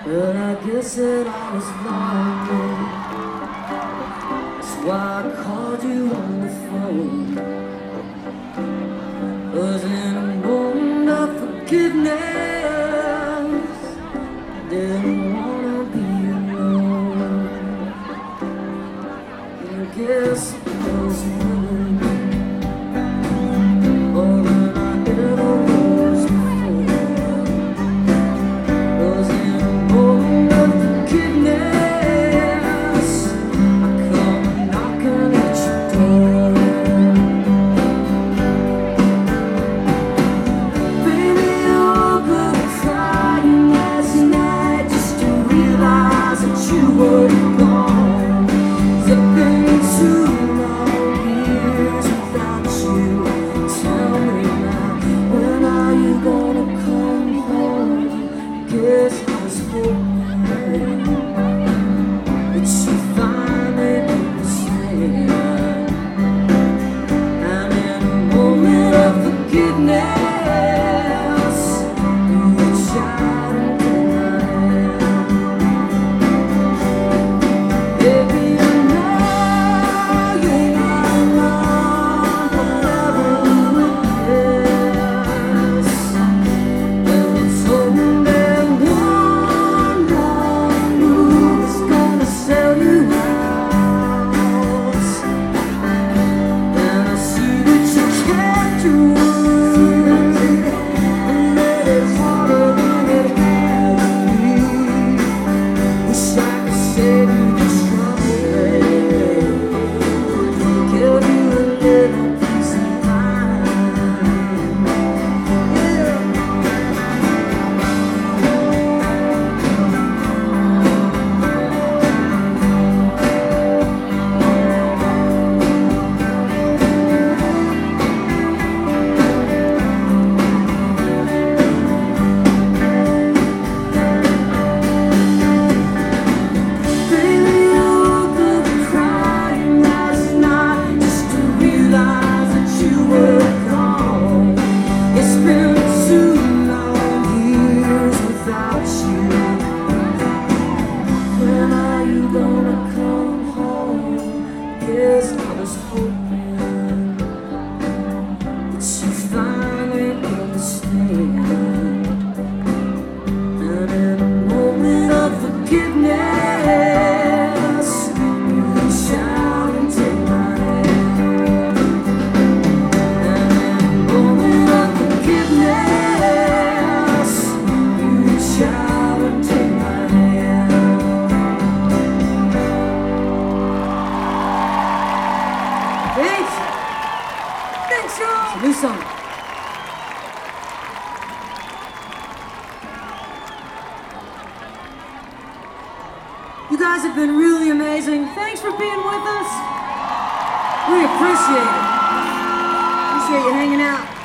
Well, I guess that I was lonely. That's why I called you on the phone. Was in a moment of forgiveness. Didn't wanna be alone. And I guess it was more than I ever was before. Was in a moment of forgiveness. I come knocking at your door. Baby, you woke up crying last night just to realize that you were gone. It's been 2 long years without you. Tell me now, when are you gonna come home? Guess I was hoping that you finally understand. I'm in a moment of forgiveness. You reach out and take my hand. Baby, I know you're not alone, whatever it is. And it's only one wrong move that's gonna sell you out. And I see that you kept your word, and that it's harder than it had to be. Wish I could save you just from it. Give you a little peace of mind. Yeah. Baby, you woke up crying last night just to realize that you were gone. It's been 2 long years without you. When are you gonna come home? Guess I was hoping that you finally understand. And in a moment of forgiveness, you reach out and take my hand. And in a moment of forgiveness, you reach out and take my hand. Thanks. Thanks, y'all. It's a new song. You guys have been really amazing. Thanks for being with us. We appreciate it. Appreciate you hanging out.